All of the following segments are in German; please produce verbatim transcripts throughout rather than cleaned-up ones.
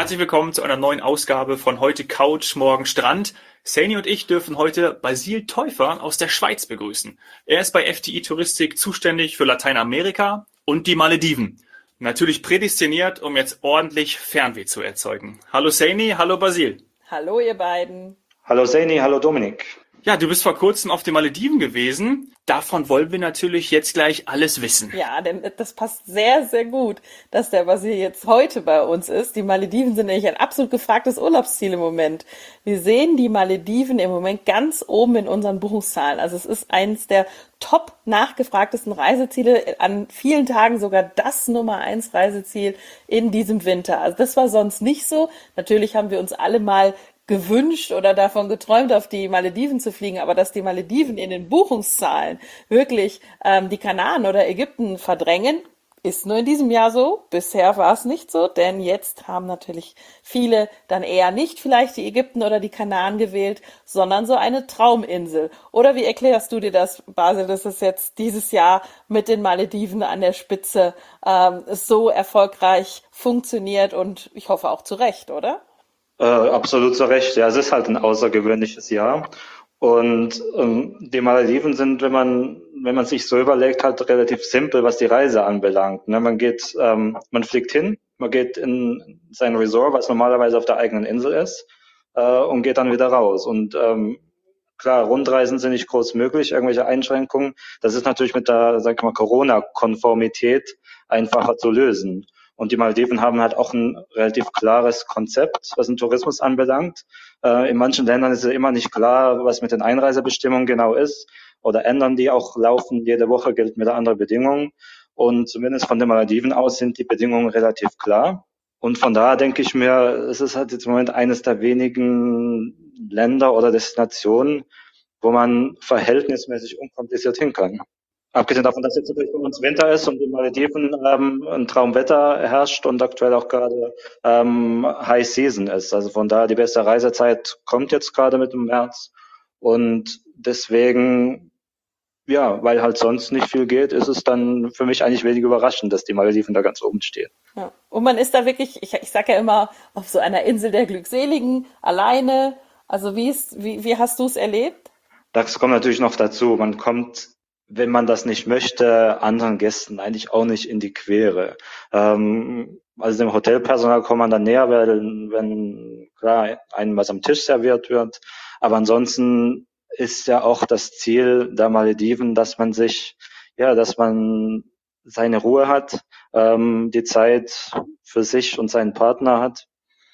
Herzlich willkommen zu einer neuen Ausgabe von heute Couch, morgen Strand. Saini und ich dürfen heute Basil Täufer aus der Schweiz begrüßen. Er ist bei F T I Touristik zuständig für Lateinamerika und die Malediven. Natürlich prädestiniert, um jetzt ordentlich Fernweh zu erzeugen. Hallo Saini, hallo Basil. Hallo ihr beiden. Hallo Saini, hallo Dominik. Ja, du bist vor kurzem auf den Malediven gewesen. Davon wollen wir natürlich jetzt gleich alles wissen. Ja, denn das passt sehr, sehr gut, dass der Basil jetzt heute bei uns ist. Die Malediven sind nämlich ein absolut gefragtes Urlaubsziel im Moment. Wir sehen die Malediven im Moment ganz oben in unseren Buchungszahlen. Also es ist eines der top nachgefragtesten Reiseziele, an vielen Tagen sogar das Nummer eins Reiseziel in diesem Winter. Also das war sonst nicht so. Natürlich haben wir uns alle mal gewünscht oder davon geträumt, auf die Malediven zu fliegen, aber dass die Malediven in den Buchungszahlen wirklich ähm, die Kanaren oder Ägypten verdrängen, ist nur in diesem Jahr so. Bisher war es nicht so, denn jetzt haben natürlich viele dann eher nicht vielleicht die Ägypten oder die Kanaren gewählt, sondern so eine Trauminsel. Oder wie erklärst du dir das, Basil, dass es jetzt dieses Jahr mit den Malediven an der Spitze ähm, so erfolgreich funktioniert und ich hoffe auch zu Recht, oder? Äh, absolut zu Recht. Ja, es ist halt ein außergewöhnliches Jahr. Und ähm, die Malediven sind, wenn man wenn man sich so überlegt, halt relativ simpel, was die Reise anbelangt. Ne? Man geht, ähm, man fliegt hin, man geht in sein Resort, was normalerweise auf der eigenen Insel ist, äh, und geht dann wieder raus. Und ähm, klar, Rundreisen sind nicht groß möglich, irgendwelche Einschränkungen. Das ist natürlich mit der, sag ich mal, Corona-Konformität einfacher zu lösen. Und die Malediven haben halt auch ein relativ klares Konzept, was den Tourismus anbelangt. Äh, in manchen Ländern ist es immer nicht klar, was mit den Einreisebestimmungen genau ist. Oder ändern die auch laufend. Jede Woche gelten wieder andere Bedingungen. Und zumindest von den Malediven aus sind die Bedingungen relativ klar. Und von daher denke ich mir, es ist halt jetzt im Moment eines der wenigen Länder oder Destinationen, wo man verhältnismäßig unkompliziert hin kann. Abgesehen davon, dass jetzt natürlich bei uns Winter ist und die Malediven ähm, ein Traumwetter herrscht und aktuell auch gerade ähm, High Season ist. Also von daher die beste Reisezeit kommt jetzt gerade mit dem März. Und deswegen, ja, weil halt sonst nicht viel geht, ist es dann für mich eigentlich wenig überraschend, dass die Malediven da ganz oben stehen. Ja. Und man ist da wirklich, ich, ich sage ja immer, auf so einer Insel der Glückseligen, alleine. Also wie ist, wie, wie hast du es erlebt? Das kommt natürlich noch dazu. Man kommt, wenn man das nicht möchte, anderen Gästen eigentlich auch nicht in die Quere. Ähm, also dem Hotelpersonal kommt man dann näher, wenn, wenn klar einem was am Tisch serviert wird. Aber ansonsten ist ja auch das Ziel der Malediven, dass man sich, ja, dass man seine Ruhe hat, ähm, die Zeit für sich und seinen Partner hat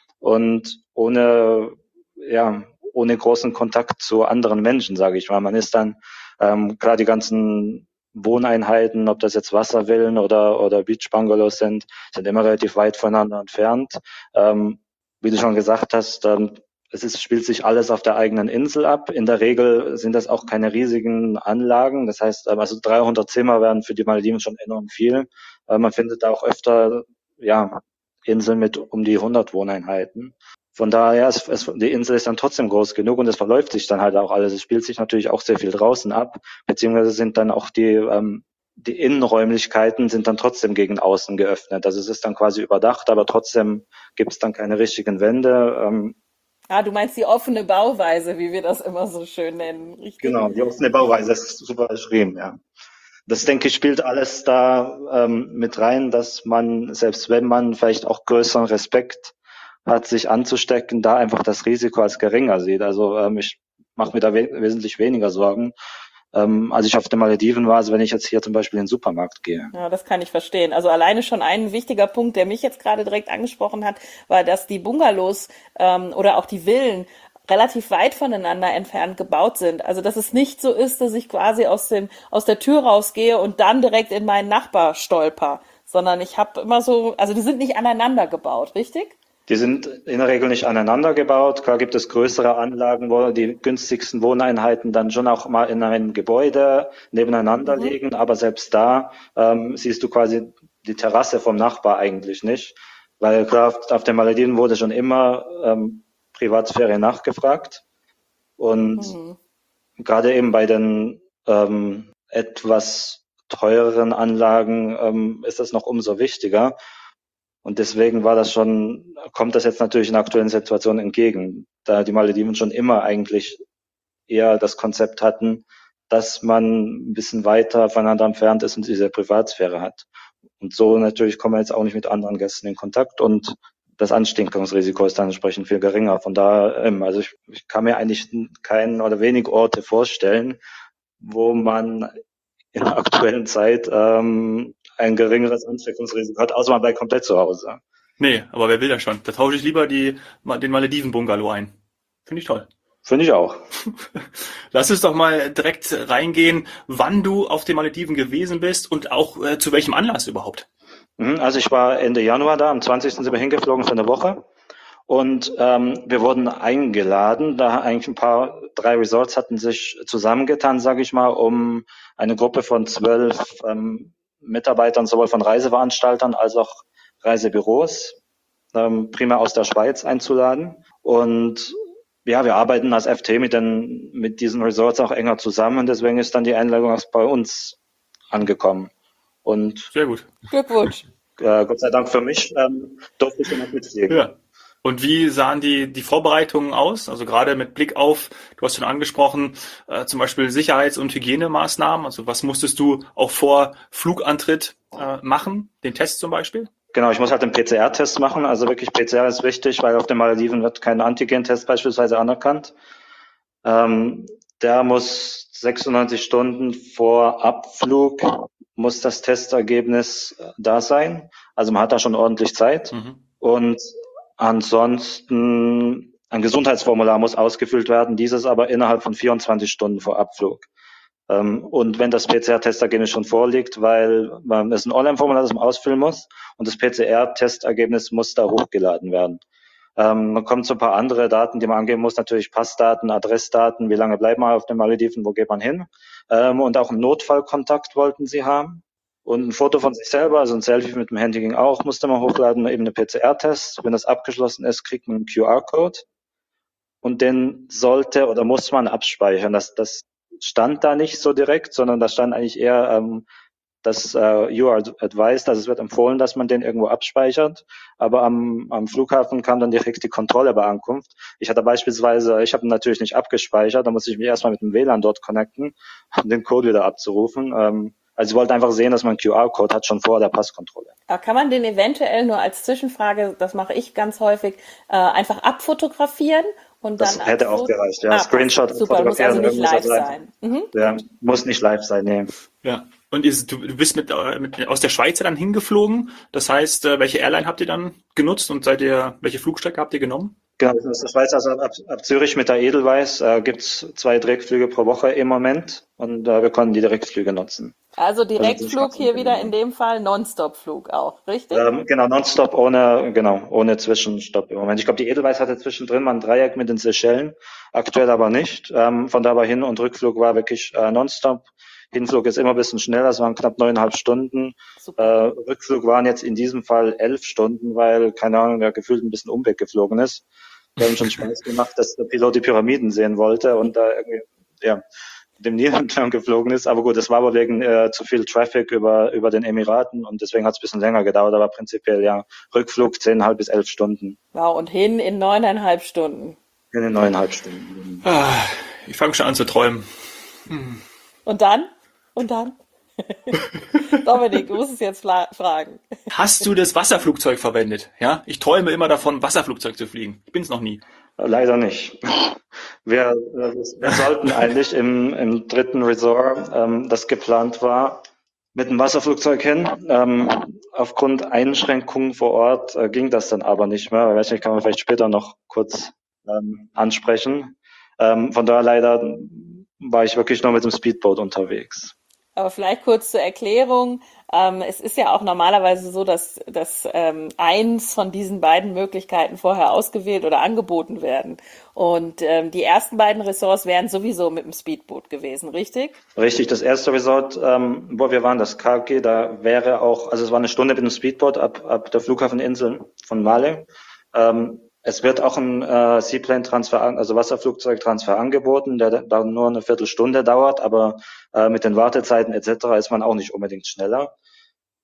und ohne, ja, ohne großen Kontakt zu anderen Menschen, sage ich mal. Man ist dann, ähm, klar, die ganzen Wohneinheiten, ob das jetzt Wasservillen oder, oder Beachbungalows sind, sind immer relativ weit voneinander entfernt. Ähm, wie du schon gesagt hast, ähm, es ist, spielt sich alles auf der eigenen Insel ab. In der Regel sind das auch keine riesigen Anlagen. Das heißt, ähm, also dreihundert Zimmer wären für die Malediven schon enorm viel. Äh, man findet da auch öfter, ja, Inseln mit um die hundert Wohneinheiten. Von daher, es, es, die Insel ist dann trotzdem groß genug und es verläuft sich dann halt auch alles. Es spielt sich natürlich auch sehr viel draußen ab, beziehungsweise sind dann auch die, ähm, die Innenräumlichkeiten sind dann trotzdem gegen außen geöffnet. Also es ist dann quasi überdacht, aber trotzdem gibt es dann keine richtigen Wände. Ähm, Ah, du meinst die offene Bauweise, wie wir das immer so schön nennen, richtig? genau, die offene Bauweise ist super beschrieben, ja. Das, denke ich, spielt alles da ähm, mit rein, dass man, selbst wenn man vielleicht auch größeren Respekt hat, sich anzustecken, da einfach das Risiko als geringer sieht. Also ähm, ich mache mir da we wesentlich weniger Sorgen, ähm, als ich auf den Malediven war, als wenn ich jetzt hier zum Beispiel in den Supermarkt gehe. Ja, das kann ich verstehen. Also alleine schon ein wichtiger Punkt, der mich jetzt gerade direkt angesprochen hat, war, dass die Bungalows ähm, oder auch die Villen relativ weit voneinander entfernt gebaut sind. Also dass es nicht so ist, dass ich quasi aus dem aus der Tür rausgehe und dann direkt in meinen Nachbar stolper, sondern ich habe immer so, also die sind nicht aneinander gebaut, richtig? Die sind in der Regel nicht aneinander gebaut. Klar gibt es größere Anlagen, wo die günstigsten Wohneinheiten dann schon auch mal in einem Gebäude nebeneinander Mhm. liegen. Aber selbst da ähm, siehst du quasi die Terrasse vom Nachbar eigentlich nicht. Weil klar, auf, auf den Malediven wurde schon immer ähm, Privatsphäre nachgefragt. Und Mhm. gerade eben bei den ähm, etwas teureren Anlagen ähm, ist das noch umso wichtiger. Und deswegen war das schon, kommt das jetzt natürlich in der aktuellen Situation entgegen, da die Malediven schon immer eigentlich eher das Konzept hatten, dass man ein bisschen weiter voneinander entfernt ist und diese Privatsphäre hat. Und so natürlich kommen wir jetzt auch nicht mit anderen Gästen in Kontakt und das Ansteckungsrisiko ist dann entsprechend viel geringer. Von daher, ähm, also ich, ich kann mir eigentlich keinen oder wenig Orte vorstellen, wo man in der aktuellen Zeit ähm, ein geringeres Ansteckungsrisiko hat, außer man bleibt komplett zu Hause. Nee, aber wer will das schon? Da tausche ich lieber die, den Malediven-Bungalow ein. Finde ich toll. Finde ich auch. Lass uns doch mal direkt reingehen, wann du auf den Malediven gewesen bist und auch äh, zu welchem Anlass überhaupt. Also ich war Ende Januar da, am zwanzigsten sind wir hingeflogen für eine Woche und ähm, wir wurden eingeladen, da eigentlich ein paar, drei Resorts hatten sich zusammengetan, sage ich mal, um eine Gruppe von zwölf ähm, Mitarbeitern, sowohl von Reiseveranstaltern als auch Reisebüros, ähm, primär aus der Schweiz einzuladen. Und ja, wir arbeiten als F T mit, den, mit diesen Resorts auch enger zusammen und deswegen ist dann die Einladung auch bei uns angekommen. Und sehr gut. Glückwunsch. Äh, Gott sei Dank für mich ähm, durfte ich damit mitfliegen. Ja. Und wie sahen die, die Vorbereitungen aus? Also gerade mit Blick auf, du hast schon angesprochen, äh, zum Beispiel Sicherheits- und Hygienemaßnahmen. Also was musstest du auch vor Flugantritt äh, machen? Den Test zum Beispiel? Genau, ich muss halt den P C R-Test machen. Also wirklich P C R ist wichtig, weil auf den Malediven wird kein Antigen-Test beispielsweise anerkannt. Ähm, der muss sechsundneunzig Stunden vor Abflug muss das Testergebnis da sein. Also man hat da schon ordentlich Zeit. Mhm. Und ansonsten ein Gesundheitsformular muss ausgefüllt werden, dieses aber innerhalb von vierundzwanzig Stunden vor Abflug. Ähm, und wenn das P C R-Testergebnis schon vorliegt, weil man, es ist ein Online-Formular, das man ausfüllen muss und das P C R-Testergebnis muss da hochgeladen werden. Ähm, man kommt zu ein paar andere Daten, die man angeben muss, natürlich Passdaten, Adressdaten, wie lange bleibt man auf den Malediven, wo geht man hin. Ähm, und auch einen Notfallkontakt wollten sie haben. Und ein Foto von sich selber, also ein Selfie mit dem Handy ging auch, musste man hochladen, eben eine P C R-Test. Wenn das abgeschlossen ist, kriegt man einen Q R-Code. Und den sollte oder muss man abspeichern. Das, das stand da nicht so direkt, sondern da stand eigentlich eher, ähm, dass äh, you are advised, also es wird empfohlen, dass man den irgendwo abspeichert. Aber am, am Flughafen kam dann direkt die Kontrolle bei Ankunft. Ich hatte beispielsweise, ich habe ihn natürlich nicht abgespeichert, da musste ich mich erstmal mit dem W L A N dort connecten, um den Code wieder abzurufen. Ähm, also ich wollte einfach sehen, dass man einen Q R-Code hat, schon vor der Passkontrolle. Aber kann man den eventuell nur als Zwischenfrage, das mache ich ganz häufig, äh, einfach abfotografieren? Und das dann hätte auch gereicht, ja. Ah, Screenshot, super, muss also nicht live sein. Mhm. Ja, muss nicht live sein, nee. Ja. Und ist, du, du bist mit, mit aus der Schweiz dann hingeflogen. Das heißt, welche Airline habt ihr dann genutzt und seid ihr, welche Flugstrecke habt ihr genommen? Genau, aus der Schweiz, also ab, ab Zürich mit der Edelweiss äh, gibt's zwei Direktflüge pro Woche im Moment und äh, wir konnten die Direktflüge nutzen. Also Direktflug also hier wieder in dem Fall Nonstop-Flug auch, richtig? Ähm, genau, Nonstop ohne, genau, ohne Zwischenstopp im Moment. Ich glaube, die Edelweiss hatte zwischendrin mal ein Dreieck mit den Seychellen, aktuell aber nicht. Ähm, von da aber Hin- und Rückflug war wirklich äh, Nonstop. Hinflug ist immer ein bisschen schneller, es waren knapp neuneinhalb Stunden. Äh, Rückflug waren jetzt in diesem Fall elf Stunden, weil, keine Ahnung, der gefühlt ein bisschen Umweg geflogen ist. Wir haben schon Spaß gemacht, dass der Pilot die Pyramiden sehen wollte und da irgendwie, ja, dem Nil entlang geflogen ist. Aber gut, das war aber wegen äh, zu viel Traffic über über den Emiraten und deswegen hat es ein bisschen länger gedauert, aber prinzipiell ja, Rückflug zehneinhalb bis elf Stunden. Wow, und hin in neuneinhalb Stunden. In den neuneinhalb Stunden. Ah, ich fange schon an zu träumen. Hm. Und dann? Und dann? Dominik, du musst es jetzt fragen. Hast du das Wasserflugzeug verwendet? Ja, ich träume immer davon, Wasserflugzeug zu fliegen. Ich bin es noch nie. Leider nicht. Wir, wir sollten eigentlich im, im dritten Resort, ähm, das geplant war, mit dem Wasserflugzeug hin. Ähm, aufgrund Einschränkungen vor Ort äh, ging das dann aber nicht mehr. Ich weiß nicht, kann man vielleicht später noch kurz ähm, ansprechen. Ähm, von daher leider war ich wirklich nur mit dem Speedboat unterwegs. Aber vielleicht kurz zur Erklärung. Ähm, es ist ja auch normalerweise so, dass, dass ähm, eins von diesen beiden Möglichkeiten vorher ausgewählt oder angeboten werden. Und ähm, die ersten beiden Ressorts wären sowieso mit dem Speedboot gewesen, richtig? Richtig, das erste Resort, ähm, wo wir waren, das K G, da wäre auch, also es war eine Stunde mit dem Speedboot ab, ab der Flughafeninsel von Male. Ähm, Es wird auch ein äh, Seaplane-Transfer, also Wasserflugzeugtransfer angeboten, der da nur eine Viertelstunde dauert, aber äh, mit den Wartezeiten et cetera ist man auch nicht unbedingt schneller.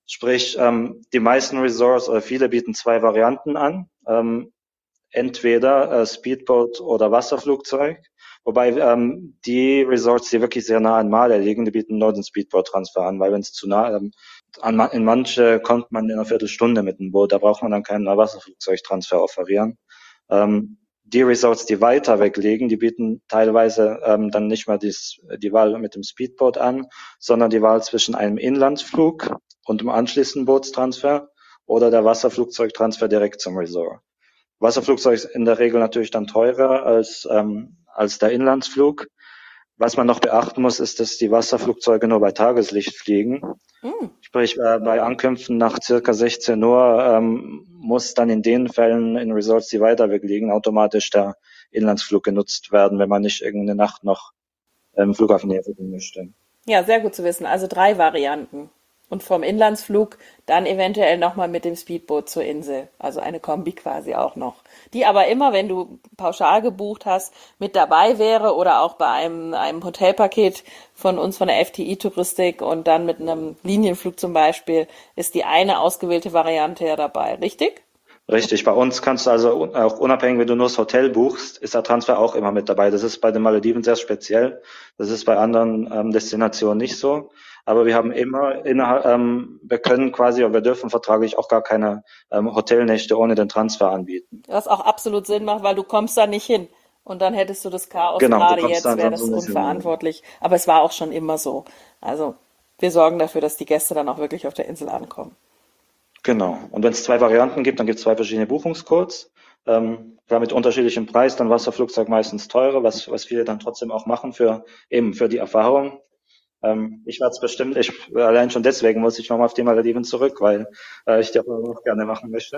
Sprich, ähm, die meisten Resorts oder viele bieten zwei Varianten an. Ähm, entweder äh, Speedboat oder Wasserflugzeug. Wobei ähm, die Resorts, die wirklich sehr nah an Maler liegen, die bieten nur den Speedboat-Transfer an, weil wenn es zu nah ähm, an, in manche kommt man in einer Viertelstunde mit dem Boot, da braucht man dann keinen Wasserflugzeugtransfer offerieren. Ähm, die Resorts, die weiter weg liegen, die bieten teilweise ähm, dann nicht mehr dies, die Wahl mit dem Speedboat an, sondern die Wahl zwischen einem Inlandsflug und dem anschließenden Bootstransfer oder der Wasserflugzeugtransfer direkt zum Resort. Wasserflugzeug ist in der Regel natürlich dann teurer als, ähm, als der Inlandsflug. Was man noch beachten muss, ist, dass die Wasserflugzeuge nur bei Tageslicht fliegen. Mm. Sprich, äh, bei Ankünften nach circa sechzehn Uhr ähm, muss dann in den Fällen in Resorts, die weiter weg liegen, automatisch der Inlandsflug genutzt werden, wenn man nicht irgendeine Nacht noch im Flughafen näher fliegen möchte. Ja, sehr gut zu wissen. Also drei Varianten. Und vom Inlandsflug dann eventuell nochmal mit dem Speedboot zur Insel. Also eine Kombi quasi auch noch. Die aber immer, wenn du pauschal gebucht hast, mit dabei wäre oder auch bei einem, einem Hotelpaket von uns von der F T I-Touristik und dann mit einem Linienflug zum Beispiel, ist die eine ausgewählte Variante ja dabei. Richtig? Richtig, bei uns kannst du also auch unabhängig, wenn du nur das Hotel buchst, ist der Transfer auch immer mit dabei. Das ist bei den Malediven sehr speziell. Das ist bei anderen ähm, Destinationen nicht so. Aber wir haben immer innerhalb, ähm, wir können quasi, oder wir dürfen vertraglich auch gar keine ähm, Hotelnächte ohne den Transfer anbieten. Was auch absolut Sinn macht, weil du kommst da nicht hin. Und dann hättest du das Chaos, Genau, du gerade kommst jetzt dann wäre sonst das so ein bisschen. unverantwortlich. Aber es war auch schon immer so. Also wir sorgen dafür, dass die Gäste dann auch wirklich auf der Insel ankommen. Genau. Und wenn es zwei Varianten gibt, dann gibt es zwei verschiedene Buchungscodes. Ähm, klar mit unterschiedlichem Preis, dann Wasserflugzeug meistens teurer, was, was viele dann trotzdem auch machen für eben für die Erfahrung. Ähm, ich werde es bestimmt, ich allein schon deswegen muss ich nochmal auf die Malediven zurück, weil äh, ich die auch noch gerne machen möchte.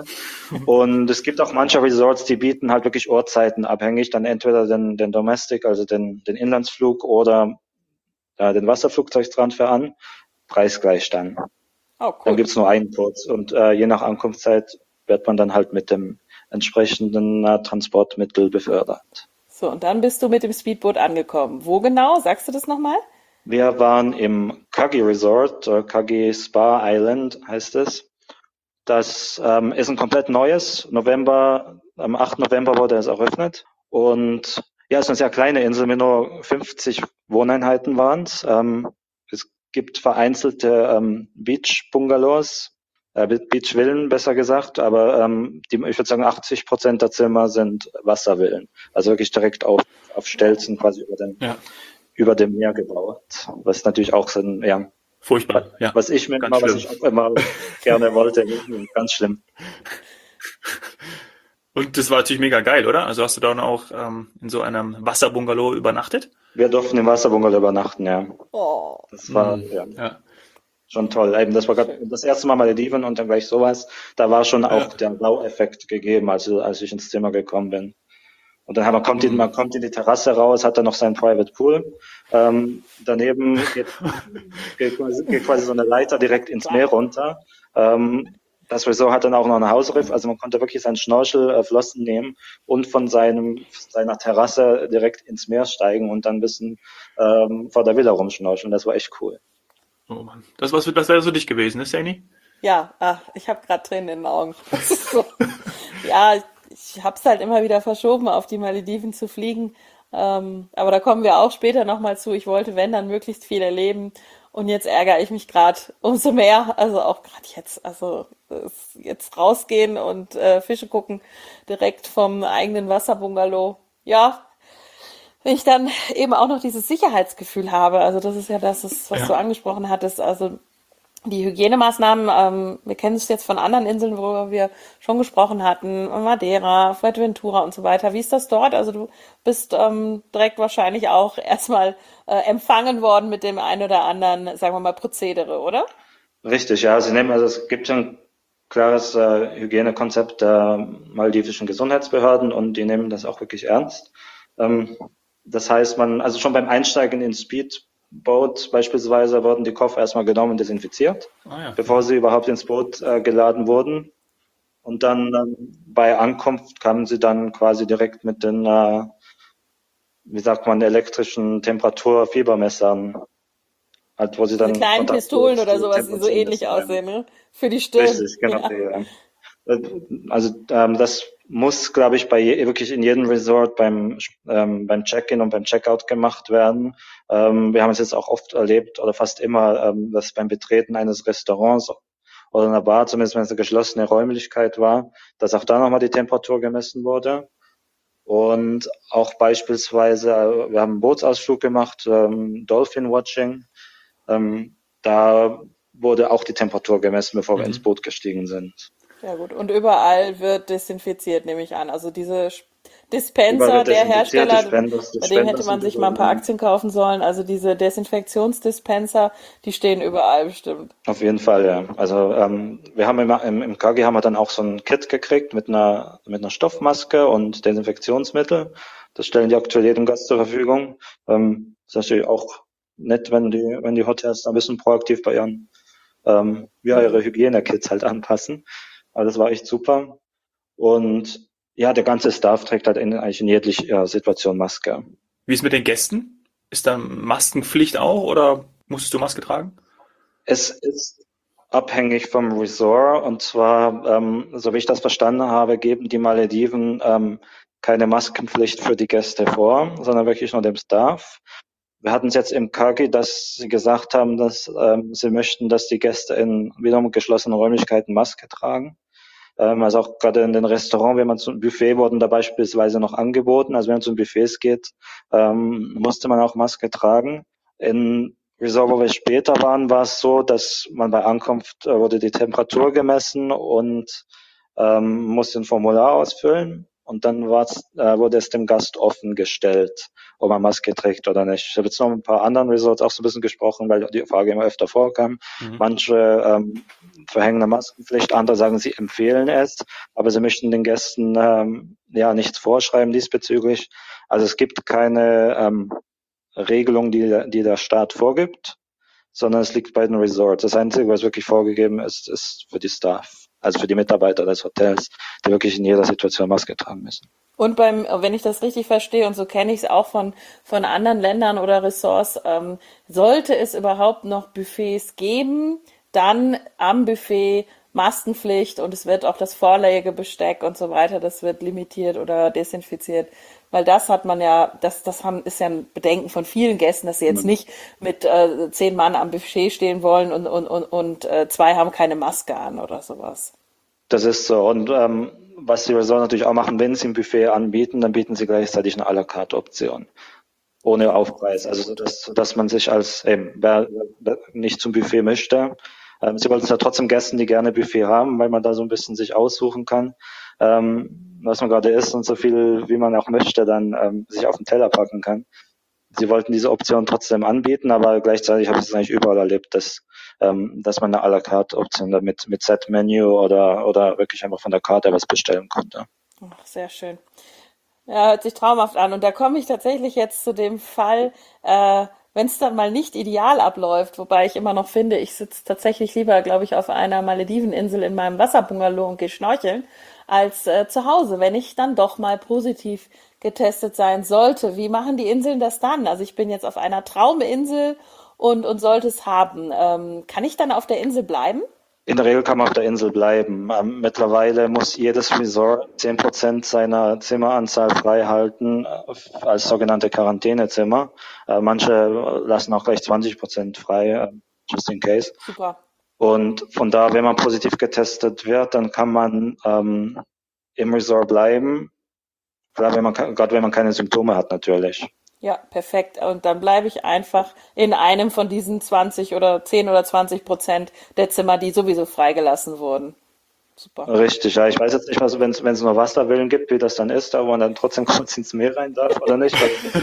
Und es gibt auch manche Resorts, die bieten halt wirklich Uhrzeiten abhängig, dann entweder den, den Domestic, also den, den Inlandsflug oder äh, den Wasserflugzeugtransfer an, preisgleich dann. Oh, Dann cool. gibt's nur einen Kurs und äh, je nach Ankunftszeit wird man dann halt mit dem entsprechenden äh, Transportmittel befördert. So, und dann bist du mit dem Speedboot angekommen. Wo genau? Sagst du das nochmal? Wir waren im Kagi Resort, äh, Kagi Spa Island heißt es. Das ähm, ist ein komplett neues. November, am achten November wurde es eröffnet. Und ja, es ist eine sehr kleine Insel mit nur fünfzig Wohneinheiten waren es. Ähm, es gibt vereinzelte ähm, Beach-Bungalows, äh, Beach-Villen besser gesagt, aber ähm, die, ich würde sagen, achtzig Prozent der Zimmer sind Wasservillen. Also wirklich direkt auf, auf Stelzen quasi über dem, Ja, über dem Meer gebaut. Was natürlich auch so ein, ja, furchtbar. Ja, was ich mir ganz immer, was schlimm. ich auch immer gerne wollte, ganz schlimm. Und das war natürlich mega geil, oder? Also hast du dann auch ähm, in so einem Wasserbungalow übernachtet? Wir durften im Wasserbungalow übernachten, ja. Oh, Das war Mhm. ja Ja, schon toll. Eben, das war grad schön. das erste Mal Malediven und dann gleich sowas. Da war schon ja. auch der Wow-Effekt gegeben, als, als ich ins Zimmer gekommen bin. Und dann hat man kommt in, Mhm. man kommt in die Terrasse raus, hat dann noch seinen Private Pool. Ähm, daneben geht, geht, quasi, geht quasi so eine Leiter direkt ins Meer Wow. runter. Ähm, das Resort hat dann auch noch eine Hausriff, also man konnte wirklich seinen Schnorchel, äh, Flossen nehmen und von seinem seiner Terrasse direkt ins Meer steigen und dann ein bisschen ähm, vor der Villa rumschnorcheln. Das war echt cool. Oh Mann. Das, was, das wäre so dich gewesen, ne, Saini? Ja, ach, ich habe gerade Tränen in den Augen. Das ist so. Ja, ich habe es halt immer wieder verschoben, auf die Malediven zu fliegen. Ähm, aber da kommen wir auch später nochmal zu. Ich wollte, wenn, dann möglichst viel erleben. Und jetzt ärgere ich mich gerade umso mehr. Also auch gerade jetzt, also es- jetzt rausgehen und äh, Fische gucken, direkt vom eigenen Wasserbungalow. Ja, wenn ich dann eben auch noch dieses Sicherheitsgefühl habe. Also das ist ja das, ist, was du Ja. angesprochen hattest. Also die Hygienemaßnahmen, ähm, wir kennen es jetzt von anderen Inseln, worüber wir schon gesprochen hatten, Madeira, Fuerteventura und so weiter. Wie ist das dort? Also du bist ähm, direkt wahrscheinlich auch erstmal äh, empfangen worden mit dem einen oder anderen, sagen wir mal, Prozedere, oder? Richtig, ja. Sie nehmen, also es gibt ein klares äh, Hygienekonzept der maldivischen Gesundheitsbehörden und die nehmen das auch wirklich ernst. Ähm, das heißt, man, also schon beim Einsteigen ins Speedboat beispielsweise wurden die Koffer erstmal genommen und desinfiziert, Ah ja. bevor sie überhaupt ins Boot äh, geladen wurden. Und dann ähm, bei Ankunft kamen sie dann quasi direkt mit den, äh, wie sagt man, elektrischen Temperatur-Fiebermessern halt, wo sie Diese dann kleinen Pistolen kontaktlos oder die sowas, die so Temperatur ähnlich messen werden. aussehen, ne? Für die Stirn. Richtig, genau. Ja. Die, äh, also ähm, das muss, glaube ich, bei je, wirklich in jedem Resort beim ähm, beim Check-in und beim Checkout gemacht werden. Ähm, wir haben es jetzt auch oft erlebt oder fast immer, ähm, dass beim Betreten eines Restaurants oder einer Bar, zumindest wenn es eine geschlossene Räumlichkeit war, dass auch da nochmal die Temperatur gemessen wurde. Und auch beispielsweise, äh, wir haben einen Bootsausflug gemacht, ähm, Dolphin Watching. Ähm, da wurde auch die Temperatur gemessen, bevor wir ins Mhm. Boot gestiegen sind. Ja gut, und überall wird desinfiziert, nehme ich an. Also diese Sch- Überall Dispenser, wird der desinfiziert, die Hersteller, Spender, die bei dem Spender hätte man sind sich mal ein paar überall. Aktien kaufen sollen. Also diese Desinfektionsdispenser, die stehen überall bestimmt. Auf jeden Fall, ja. Also ähm, wir haben immer, im, im K G haben wir dann auch so ein Kit gekriegt mit einer mit einer Stoffmaske und Desinfektionsmittel. Das stellen die aktuell jedem Gast zur Verfügung. Ähm, ist natürlich auch nett, wenn die wenn die Hotels da ein bisschen proaktiv bei ihren ähm, ja, ihre Mhm. Hygienekits halt anpassen. Aber das war echt super. Und ja, der ganze Staff trägt halt in, eigentlich in jeglicher Situation Maske. Wie ist mit den Gästen? Ist da Maskenpflicht auch oder musstest du Maske tragen? Es ist abhängig vom Resort und zwar, ähm, so wie ich das verstanden habe, geben die Malediven ähm, keine Maskenpflicht für die Gäste vor, sondern wirklich nur dem Staff. Wir hatten es jetzt im Kagi, dass sie gesagt haben, dass ähm, sie möchten, dass die Gäste in wiederum geschlossenen Räumlichkeiten Maske tragen. Ähm, also auch gerade in den Restaurants, wenn man zum Buffet wurden da beispielsweise noch angeboten. Also wenn man zu Buffets geht, ähm, musste man auch Maske tragen. In Resort, wo wir später waren, war es so, dass man bei Ankunft äh, wurde die Temperatur gemessen und ähm, musste ein Formular ausfüllen. Und dann war's, äh, wurde es dem Gast offen gestellt, ob man Maske trägt oder nicht. Ich habe jetzt noch mit ein paar anderen Resorts auch so ein bisschen gesprochen, weil die Frage immer öfter vorkam. Mhm. Manche ähm, verhängen eine Maskenpflicht, andere sagen, sie empfehlen es, aber sie möchten den Gästen ähm, ja nichts vorschreiben diesbezüglich. Also es gibt keine ähm, Regelung, die, die der Staat vorgibt, sondern es liegt bei den Resorts. Das Einzige, was wirklich vorgegeben ist, ist für die Staff, also für die Mitarbeiter des Hotels, die wirklich in jeder Situation Maske tragen müssen. Und beim, wenn ich das richtig verstehe, und so kenne ich es auch von, von anderen Ländern oder Ressorts, ähm, sollte es überhaupt noch Buffets geben, dann am Buffet Maskenpflicht und es wird auch das vorlägige Besteck und so weiter, das wird limitiert oder desinfiziert. Weil das hat man ja, das, das haben, ist ja ein Bedenken von vielen Gästen, dass sie jetzt nicht mit äh, zehn Mann am Buffet stehen wollen und, und, und, und äh, zwei haben keine Maske an oder sowas. Das ist so. Und ähm, was die Resorts natürlich auch machen, wenn sie ein Buffet anbieten, dann bieten sie gleichzeitig eine à la carte Option. Ohne Aufpreis. Also so dass, so dass man sich als eben, wer, wer nicht zum Buffet möchte, ähm, sie wollten es ja trotzdem Gästen, die gerne Buffet haben, weil man da so ein bisschen sich aussuchen kann, ähm, was man gerade isst und so viel, wie man auch möchte, dann ähm, sich auf den Teller packen kann. Sie wollten diese Option trotzdem anbieten, aber gleichzeitig habe ich es eigentlich überall erlebt, dass, ähm, dass man eine à la carte Option damit mit Set-Menü oder, oder wirklich einfach von der Karte was bestellen konnte. Ach, sehr schön. Ja, hört sich traumhaft an. Und da komme ich tatsächlich jetzt zu dem Fall, äh, wenn es dann mal nicht ideal abläuft, wobei ich immer noch finde, ich sitze tatsächlich lieber, glaube ich, auf einer Malediveninsel in meinem Wasserbungalow und gehe schnorcheln, als äh, zu Hause, wenn ich dann doch mal positiv getestet sein sollte. Wie machen die Inseln das dann? Also ich bin jetzt auf einer Trauminsel und, und sollte es haben. Ähm, kann ich dann auf der Insel bleiben? In der Regel kann man auf der Insel bleiben. Ähm, mittlerweile muss jedes Resort zehn Prozent seiner Zimmeranzahl freihalten äh, als sogenannte Quarantänezimmer. Äh, manche lassen auch gleich zwanzig Prozent frei, äh, just in case. Super. Und von da, wenn man positiv getestet wird, dann kann man ähm, im Resort bleiben, gerade wenn man, gerade wenn man keine Symptome hat natürlich. Ja, perfekt. Und dann bleibe ich einfach in einem von diesen zwanzig oder zehn oder zwanzig Prozent der Zimmer, die sowieso freigelassen wurden. Super. Richtig, ja. Ich weiß jetzt nicht, was, wenn es wenn es nur Wasserwillen gibt, wie das dann ist, aber man dann trotzdem kurz ins Meer rein darf oder nicht.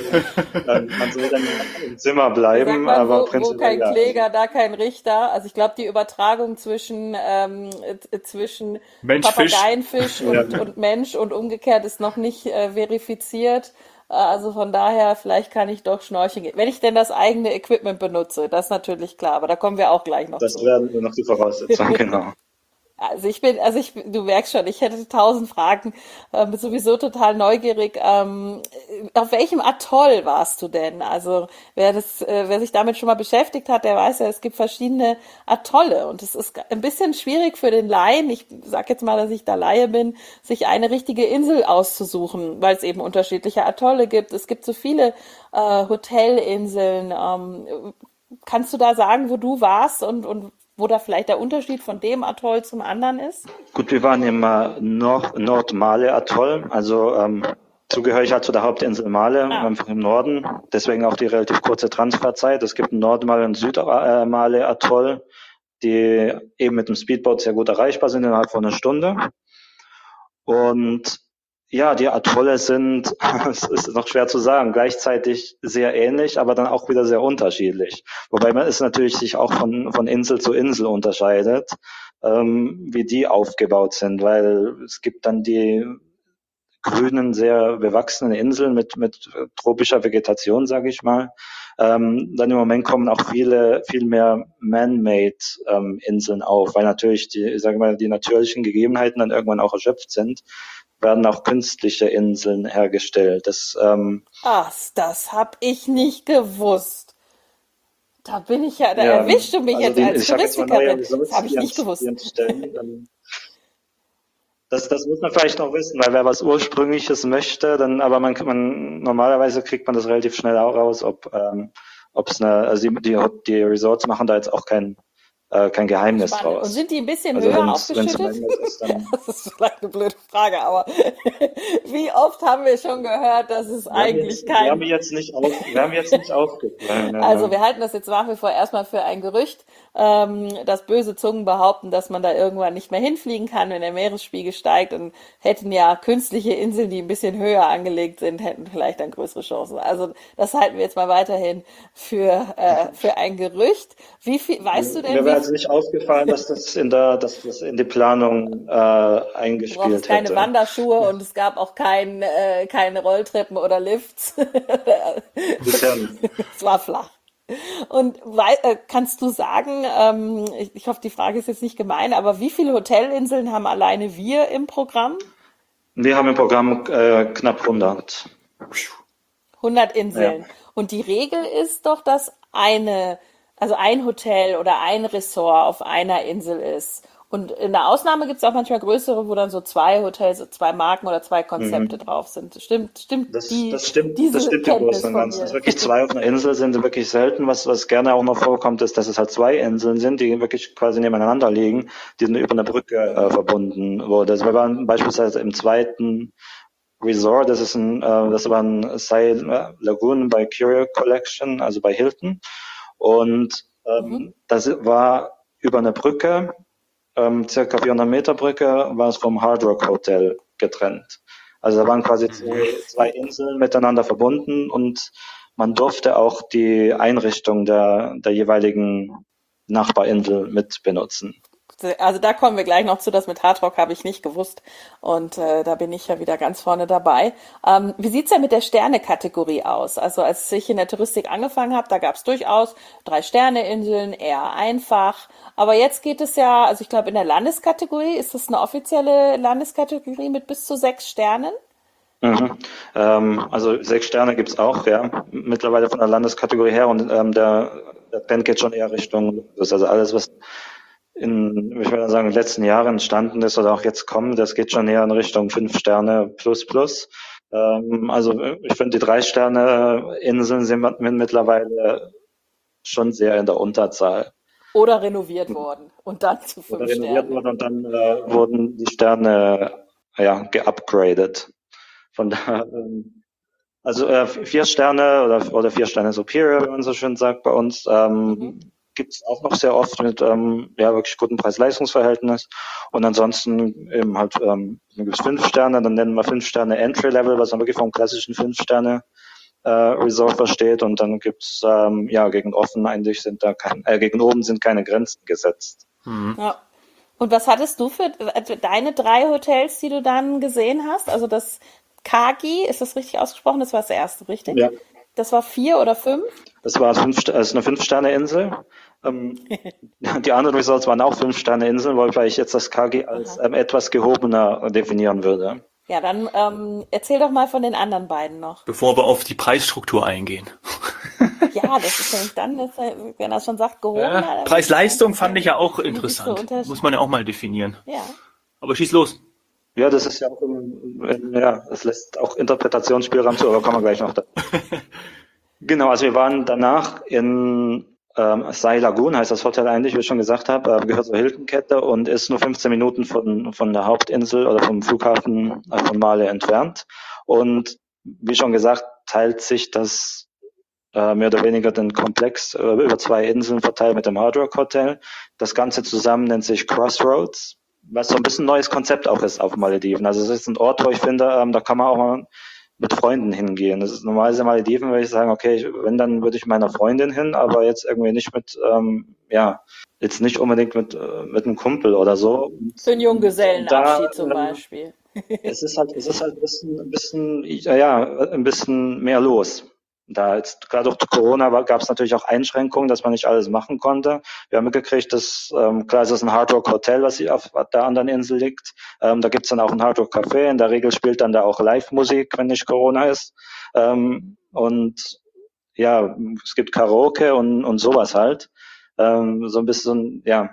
Dann, man soll dann im Zimmer Wie sagt bleiben, man, aber wo, wo prinzipiell kein ja. Kläger, da kein Richter. Also ich glaube, die Übertragung zwischen, ähm, äh, zwischen Mensch, Fisch. Papageienfisch und, und Mensch und umgekehrt ist noch nicht äh, verifiziert. Äh, Also von daher, vielleicht kann ich doch schnorcheln gehen. Wenn ich denn das eigene Equipment benutze, das ist natürlich klar, aber da kommen wir auch gleich noch Das zu. wären nur noch die Voraussetzungen, genau. Also ich bin, also ich, du merkst schon, ich hätte tausend Fragen, äh, bin sowieso total neugierig. Ähm, auf welchem Atoll warst du denn? Also wer das, äh, wer sich damit schon mal beschäftigt hat, der weiß ja, es gibt verschiedene Atolle und es ist ein bisschen schwierig für den Laien. Ich sag jetzt mal, dass ich da Laie bin, sich eine richtige Insel auszusuchen, weil es eben unterschiedliche Atolle gibt. Es gibt so viele äh, Hotelinseln. Ähm, kannst du da sagen, wo du warst und und wo da vielleicht der Unterschied von dem Atoll zum anderen ist? Gut, wir waren im äh, Nord Nordmale-Atoll, also ähm, zugehörig halt zu der Hauptinsel Male, Ah, einfach im Norden. Deswegen auch die relativ kurze Transferzeit. Es gibt einen Nordmale und Südmale-Atoll, die eben mit dem Speedboat sehr gut erreichbar sind innerhalb von einer Stunde. Und ja, die Atolle sind, es ist noch schwer zu sagen, gleichzeitig sehr ähnlich, aber dann auch wieder sehr unterschiedlich. Wobei man es natürlich sich auch von, von Insel zu Insel unterscheidet, ähm, wie die aufgebaut sind, weil es gibt dann die grünen, sehr bewachsenen Inseln mit, mit tropischer Vegetation, sage ich mal. Ähm, dann im Moment kommen auch viele, viel mehr man-made ähm, Inseln auf, weil natürlich die, sagen wir mal, die natürlichen Gegebenheiten dann irgendwann auch erschöpft sind, werden auch künstliche Inseln hergestellt. Das, ähm, ach, das hab ich nicht gewusst. Da bin ich ja, da ja, erwischst du mich also jetzt die, als ich sage jetzt mal neue Touristikerin. Das Resorts, habe ich die, nicht ents- die gewusst. entstehen, dann Das, das muss man vielleicht noch wissen, weil wer was Ursprüngliches möchte, dann, aber man, man normalerweise kriegt man das relativ schnell auch raus, ob ähm, ob es eine, also die, die, die Resorts machen da jetzt auch kein äh, kein Geheimnis Spannend. Und draus. sind die ein bisschen Also höher wenn es wenn es aufgeschüttet? Mainland ist, dann Das ist vielleicht eine blöde Frage, aber wie oft haben wir schon gehört, dass es wir haben eigentlich jetzt wir haben kein. jetzt nicht auf, wir haben jetzt nicht aufgefallen. Nein, Also nein. wir halten das jetzt nach wie vor erstmal für ein Gerücht, ähm, dass böse Zungen behaupten, dass man da irgendwann nicht mehr hinfliegen kann, wenn der Meeresspiegel steigt. Und hätten ja künstliche Inseln, die ein bisschen höher angelegt sind, hätten vielleicht dann größere Chancen. Also das halten wir jetzt mal weiterhin für, äh, für ein Gerücht. Wie viel, weißt du Mir denn, wäre wie also nicht aufgefallen, dass das in der, dass das in die Planung äh, du brauchst eingespielt keine hätte. Wanderschuhe und es gab auch kein, äh, keine Rolltreppen oder Lifts. Bisher nicht. Es war flach. Und wei- äh, kannst du sagen, ähm, ich, ich hoffe, die Frage ist jetzt nicht gemein, aber wie viele Hotelinseln haben alleine wir im Programm? Wir haben im Programm äh, knapp hundert. hundert Ja. Inseln. Und die Regel ist doch, dass eine, also ein Hotel oder ein Ressort auf einer Insel ist. Und in der Ausnahme gibt es auch manchmal größere, wo dann so zwei Hotels, so zwei Marken oder zwei Konzepte Mhm. drauf sind. Stimmt, stimmt Das, die, das stimmt, das diese stimmt im Kenntnis Großen und von Ganzen. Dass mir? wirklich zwei auf einer Insel sind, wirklich selten. Was, was gerne auch noch vorkommt, ist, dass es halt zwei Inseln sind, die wirklich quasi nebeneinander liegen, die über eine Brücke äh, verbunden wurde. Also wir waren beispielsweise im zweiten Resort, das ist ein, äh, das war ein Sai Lagoon bei Curio Collection, also bei Hilton. Und Mhm. ähm, das war über eine Brücke, ähm, circa vierhundert Meter Brücke, war es vom Hard Rock Hotel getrennt. Also da waren quasi zwei, zwei Inseln miteinander verbunden und man durfte auch die Einrichtung der, der jeweiligen Nachbarinsel mit benutzen. Also da kommen wir gleich noch zu, das mit Hardrock habe ich nicht gewusst und äh, da bin ich ja wieder ganz vorne dabei. Ähm, wie sieht's denn mit der Sterne-Kategorie aus? Also als ich in der Touristik angefangen habe, da gab's durchaus drei Sterne-Inseln, eher einfach. Aber jetzt geht es ja, also ich glaube in der Landeskategorie, ist das eine offizielle Landeskategorie mit bis zu sechs Sternen? Mhm. Ähm, also sechs Sterne gibt's auch, ja, mittlerweile von der Landeskategorie her und ähm, der, der Trend geht schon eher Richtung Luxus. Also alles, was in, ich würde sagen, in den letzten Jahren entstanden ist oder auch jetzt kommt, das geht schon eher in Richtung fünf Sterne plus plus. Ähm, also ich finde, die drei Sterne Inseln sind mit- mittlerweile schon sehr in der Unterzahl. Oder renoviert worden und dann zu Oder fünf renoviert Sterne. wurde und dann äh, wurden die Sterne ja geupgradet. Von daher, ähm, also äh, vier Sterne oder, oder vier Sterne Superior, wie man so schön sagt bei uns, Mhm. ähm, gibt es auch noch sehr oft mit ähm, ja wirklich gutem Preis-Leistungs-Verhältnis. Und ansonsten eben halt, ähm, dann gibt es fünf Sterne, dann nennen wir fünf Sterne Entry-Level, was man wirklich vom klassischen fünf Sterne äh, Resort versteht. Und dann gibt's ähm, ja gegen offen eigentlich sind da kein, äh, gegen oben sind keine Grenzen gesetzt. Mhm. Ja. Und was hattest du für also deine drei Hotels, die du dann gesehen hast? Also das Kagi, ist das richtig ausgesprochen? Das war das erste, richtig? Ja. Das war vier oder fünf? Das war fünf, St- also eine Fünf-Sterne-Insel. Ähm, die anderen Resorts waren auch Fünf-Sterne-Inseln, wobei ich jetzt das K G als Aha. ähm, etwas gehobener definieren würde. Ja, dann ähm, erzähl doch mal von den anderen beiden noch. Bevor wir auf die Preisstruktur eingehen. Ja, das ist nämlich dann, ist, er- wenn er schon sagt, Ja, gehobener, dann ist es Preis-Leistung einfach fand ich ja auch ein gewisser interessant. Muss Unterschied. man ja auch mal definieren. Ja. Aber schieß los. Ja, das ist ja auch, im, im, ja, das lässt auch Interpretationsspielraum zu, aber kommen wir gleich noch da. Genau, also wir waren danach in ähm, Sai Lagoon, heißt das Hotel eigentlich, wie ich schon gesagt habe, äh, gehört zur Hilton-Kette und ist nur fünfzehn Minuten von, von der Hauptinsel oder vom Flughafen äh, von Male entfernt. Und wie schon gesagt, teilt sich das äh, mehr oder weniger den Komplex äh, über zwei Inseln verteilt mit dem Hard Rock Hotel. Das Ganze zusammen nennt sich Crossroads, was so ein bisschen ein neues Konzept auch ist auf Malediven. Also es ist ein Ort, wo ich finde, ähm, da kann man auch mal mit Freunden hingehen. Das ist normalerweise Malediven, würde ich sagen, okay, ich, wenn, dann würde ich mit meiner Freundin hin, aber jetzt irgendwie nicht mit, ähm, ja, jetzt nicht unbedingt mit, äh, mit einem Kumpel oder so. Und, Für einen und da, Junggesellenabschied zum ähm, Beispiel. es ist halt, es ist halt ein bisschen, ein bisschen, ja, ja, ein bisschen mehr los. Da jetzt gerade durch Corona gab es natürlich auch Einschränkungen, dass man nicht alles machen konnte. Wir haben mitgekriegt, dass ähm, klar, es ist ein Hard Rock Hotel, was hier auf der anderen Insel liegt. Ähm, da gibt's dann auch ein Hard Rock Café. In der Regel spielt dann da auch Live-Musik, wenn nicht Corona ist. Ähm, und ja, es gibt Karaoke und, und sowas halt. Ähm, so ein bisschen, ja,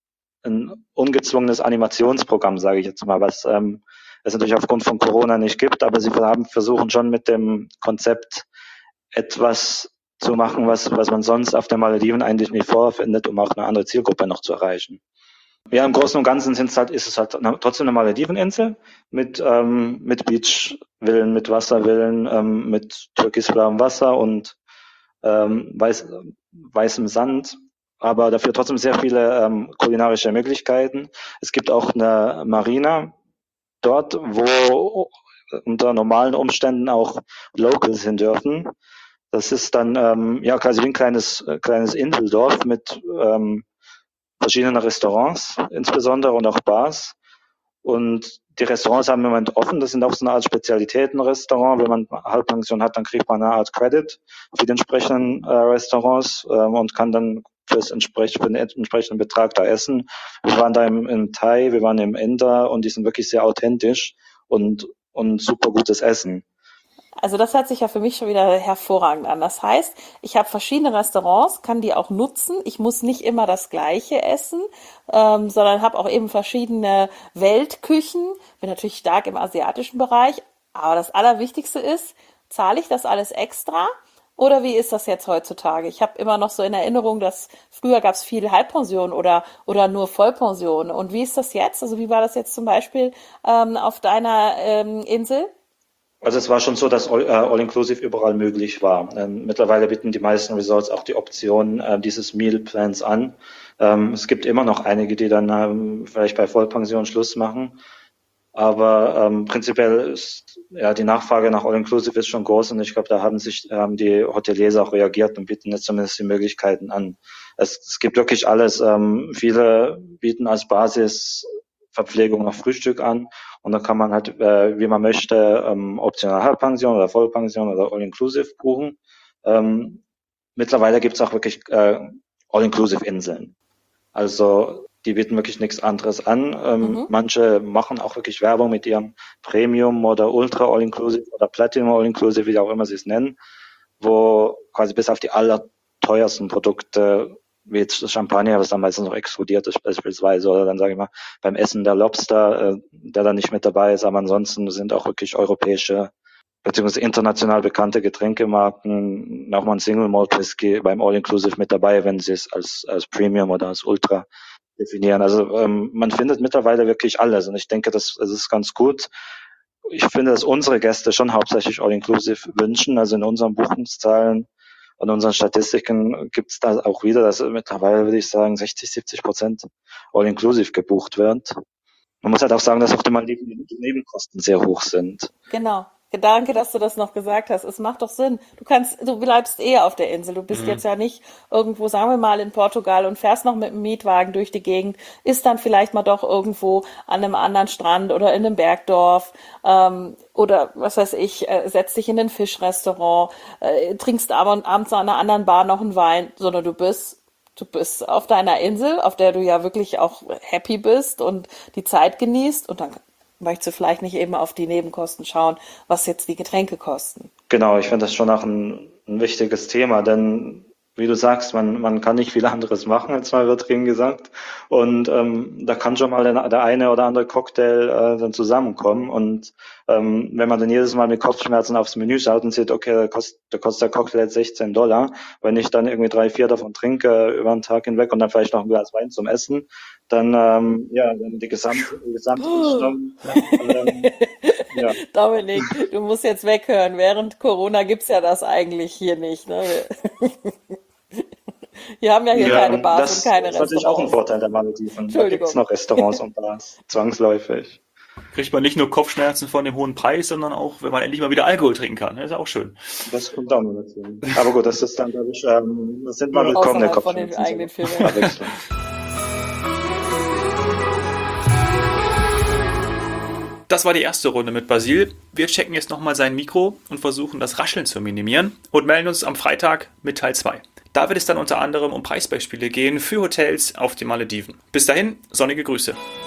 ein ungezwungenes Animationsprogramm, sage ich jetzt mal, was ähm, es natürlich aufgrund von Corona nicht gibt, aber sie haben versuchen schon mit dem Konzept etwas zu machen, was, was man sonst auf den Malediven eigentlich nicht vorfindet, um auch eine andere Zielgruppe noch zu erreichen. Ja, im Großen und Ganzen sind's halt, ist es halt eine, trotzdem eine Malediveninsel mit, ähm, mit Beachvillen, mit Wasservillen, ähm, mit türkisblauem Wasser und ähm, weiß, weißem Sand, aber dafür trotzdem sehr viele ähm, kulinarische Möglichkeiten. Es gibt auch eine Marina dort, wo unter normalen Umständen auch Locals hin dürfen. Das ist dann ähm, ja quasi wie ein kleines äh, kleines Inseldorf mit ähm, verschiedenen Restaurants insbesondere und auch Bars. Und die Restaurants haben im Moment offen. Das sind auch so eine Art Spezialitätenrestaurant. Wenn man Halbpension hat, dann kriegt man eine Art Credit für die entsprechenden äh, Restaurants ähm, und kann dann fürs entsprech für den entsprechenden Betrag da essen. Wir waren da im, im Thai, wir waren im Inder und die sind wirklich sehr authentisch und, und super gutes Essen. Also das hört sich ja für mich schon wieder hervorragend an. Das heißt, ich habe verschiedene Restaurants, kann die auch nutzen. Ich muss nicht immer das Gleiche essen, ähm, sondern habe auch eben verschiedene Weltküchen. Bin natürlich stark im asiatischen Bereich. Aber das Allerwichtigste ist, zahle ich das alles extra? Oder wie ist das jetzt heutzutage? Ich habe immer noch so in Erinnerung, dass früher gab es viel Halbpension oder, oder nur Vollpension. Und wie ist das jetzt? Also wie war das jetzt zum Beispiel ähm, auf deiner ähm, Insel? Also es war schon so, dass All, äh, All-Inclusive überall möglich war. Ähm, mittlerweile bieten die meisten Resorts auch die Option äh, dieses Meal Plans an. Ähm, es gibt immer noch einige, die dann ähm, vielleicht bei Vollpension Schluss machen. Aber ähm, prinzipiell ist ja die Nachfrage nach All-Inclusive ist schon groß und ich glaube, da haben sich ähm, die Hoteliers auch reagiert und bieten jetzt zumindest die Möglichkeiten an. Es, es gibt wirklich alles. Ähm, viele bieten als Basis Verpflegung noch Frühstück an und dann kann man halt, äh, wie man möchte, ähm, optional Halbpension oder Vollpension oder All-Inclusive buchen. Ähm, mittlerweile gibt's auch wirklich äh, All-Inclusive-Inseln. Also die bieten wirklich nichts anderes an. Ähm, Mhm. manche machen auch wirklich Werbung mit ihrem Premium oder Ultra All-Inclusive oder Platinum All-Inclusive, wie auch immer sie es nennen, wo quasi bis auf die allerteuersten Produkte, wie jetzt das Champagner, was dann meistens noch exkludiert ist beispielsweise, oder dann sage ich mal beim Essen der Lobster, äh, der dann nicht mit dabei ist, aber ansonsten sind auch wirklich europäische beziehungsweise international bekannte Getränkemarken, nochmal ein Single Malt Whisky beim All-Inclusive mit dabei, wenn sie es als, als Premium oder als Ultra definieren. Also ähm, man findet mittlerweile wirklich alles und ich denke, das, das ist ganz gut. Ich finde, dass unsere Gäste schon hauptsächlich All-Inclusive wünschen. Also in unseren Buchungszahlen und unseren Statistiken gibt es da auch wieder, dass mittlerweile würde ich sagen sechzig, siebzig Prozent All-Inclusive gebucht wird. Man muss halt auch sagen, dass auf den Malediven die Nebenkosten sehr hoch sind. Genau. Danke, dass du das noch gesagt hast. Es macht doch Sinn. Du kannst, du bleibst eh auf der Insel. Du bist Mhm. jetzt ja nicht irgendwo, sagen wir mal, in Portugal und fährst noch mit dem Mietwagen durch die Gegend, ist dann vielleicht mal doch irgendwo an einem anderen Strand oder in einem Bergdorf, ähm, oder was weiß ich, äh, setzt dich in ein Fischrestaurant, äh, trinkst aber abends an einer anderen Bar noch einen Wein, sondern du bist Du bist auf deiner Insel, auf der du ja wirklich auch happy bist und die Zeit genießt, und dann möchtest du vielleicht nicht eben auf die Nebenkosten schauen, was jetzt die Getränke kosten. Genau, ich finde das schon auch ein, ein wichtiges Thema, denn wie du sagst, man, man kann nicht viel anderes machen, als mal übertrieben gesagt. Und ähm, da kann schon mal der, der eine oder andere Cocktail äh, dann zusammenkommen. Und ähm, wenn man dann jedes Mal mit Kopfschmerzen aufs Menü schaut und sieht, okay, da kostet, da kostet der Cocktail jetzt sechzehn Dollar, wenn ich dann irgendwie drei, vier davon trinke über den Tag hinweg und dann vielleicht noch ein Glas Wein zum Essen, dann ähm, ja, dann die gesamte, die Gesamtrechnung, ähm, ja. Dominik, du musst jetzt weghören. Während Corona gibt's ja das eigentlich hier nicht. Ne? Wir haben ja hier Ja, keine Bars das und keine ist natürlich auch ein Restaurants. Vorteil der Malediven. Da Entschuldigung. gibt's noch Restaurants und Bars, zwangsläufig. Kriegt man nicht nur Kopfschmerzen von dem hohen Preis, sondern auch, wenn man endlich mal wieder Alkohol trinken kann. Das ist auch schön. Das kommt auch noch dazu. Aber gut, das ist dann, glaube ich, ähm, das sind mal willkommene Außerhalb von den Kopfschmerzen. eigenen so. Filmen. Abwechslung. Das war die erste Runde mit Basil. Wir checken jetzt nochmal sein Mikro und versuchen das Rascheln zu minimieren und melden uns am Freitag mit Teil zwei. Da wird es dann unter anderem um Preisbeispiele gehen für Hotels auf den Malediven. Bis dahin, sonnige Grüße.